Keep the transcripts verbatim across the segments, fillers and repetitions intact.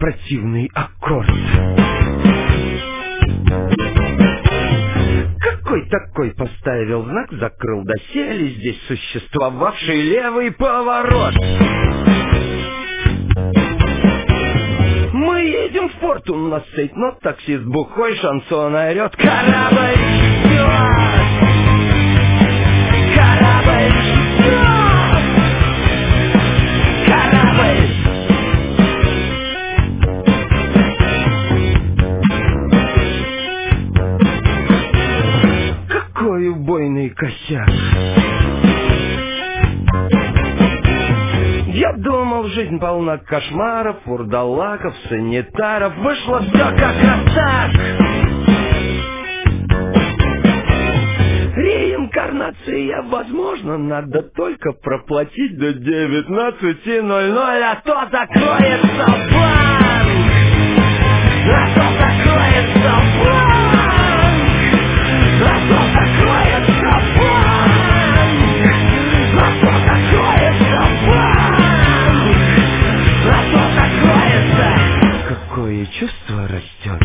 противный аккорд. Какой такой поставил знак, закрыл доселе здесь существовавший левый поворот. Мы едем в порт, у нас цейтнот, таксист бухой, шансон орет. Корабль ждет! Корабль ждет! Корабль! Какой убойный косяк! Я думал, жизнь полна кошмаров, вурдалаков, санитаров. Вышло все как раз так. Реинкарнация возможно, надо только проплатить до девятнадцати ноль-ноль, а то закроется банк. А то закроется банк. А то закроется банк. А то закроется банк. А то закроется. Какое чувство растет.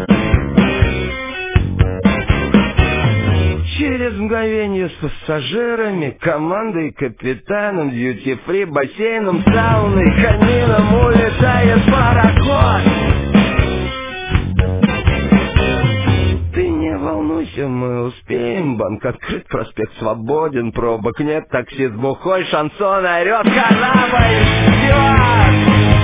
Через мгновение с пассажирами, командой, капитаном, дьюти-фри, бассейном, сауной, камином улетает пароход. Ты не волнуйся, мы успеем, банк открыт, проспект свободен, пробок нет, таксист бухой, шансон орет, корабль ждет.